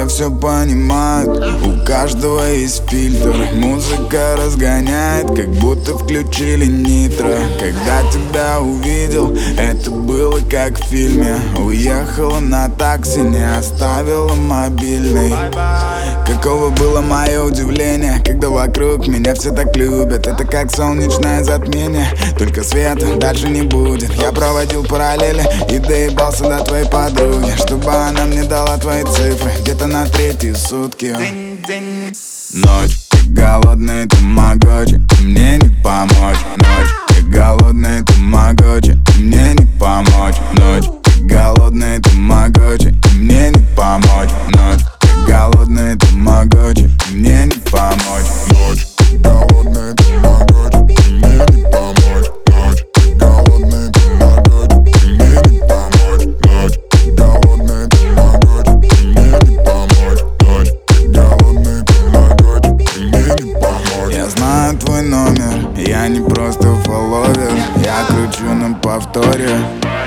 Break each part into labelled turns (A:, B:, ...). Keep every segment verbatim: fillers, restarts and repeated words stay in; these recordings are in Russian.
A: все все понимают. У каждого есть фильтр. Музыка разгоняет, как будто включили нитро. Когда тебя увидел, это было как в фильме. Уехала на такси, не оставила мобильный. Каково было мое удивление, когда вокруг меня все так любят. Это как солнечное затмение, только света дальше не будет. Я проводил параллели и доебался до твоей подруги, чтобы она мне дала твои цифры где-то на третьи сутки. Ночь, ты голодный, тамагочи, мне не помочь. Ночь, ты голодный, тамагочи, мне не помочь. Ночь, ты голодный, тамагочи, мне не помочь. Ночь, ты голодный, тамагочи, мне не помочь. Ночь, ты голодный, тамагочи, мне не помочь. Ночь, ты голодный, тамагочи, мне не помочь. Ночь, ты голодный, тамагочи, мне не помочь. Ночь, ты голодный, тамагочи, мне не помочь. Я знаю твой номер, я не просто фолловер. Я кручу на повторе,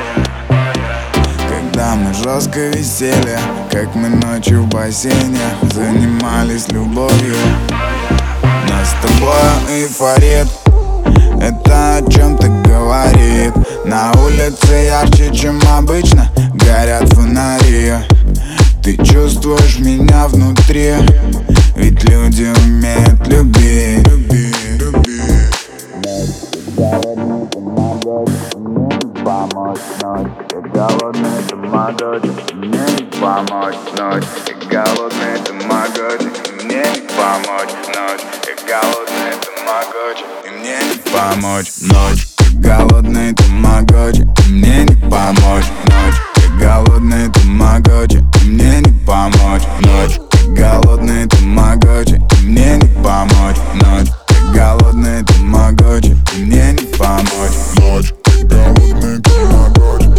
A: когда мы жестко висели, как мы ночью в бассейне занимались любовью. Нас с тобой эйфорит, это о чем-то говорит. На улице ярче, чем обычно, горят фонари. Ты чувствуешь меня внутри, ведь люди умеют любить. Люби, люби. Голодный, тамагочи, мне не помочь. Ночь, ты голодный, тамагочи, мне не помочь. Ночь, ты голодный, тамагочи, мне не помочь. Ночь, ты голодный, тамагочи, мне не помочь. Ночь, ты голодный, тамагочи, мне не помочь. Ночь, ты голодный, тамагочи, мне не помочь. Ночь, ты голодный, тамагочи, мне не помочь. Ночь, ты голодный, тамагочи.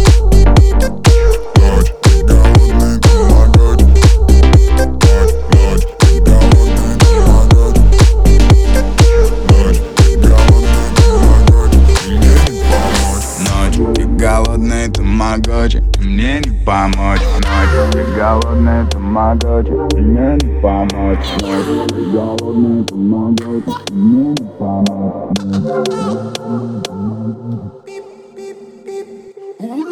A: Голодный, тамагочи, мне не помочь. Ночь, ты голодный, тамагочи, мне не помочь. Ночь, ты голодный, тамагочи, мне не помочь.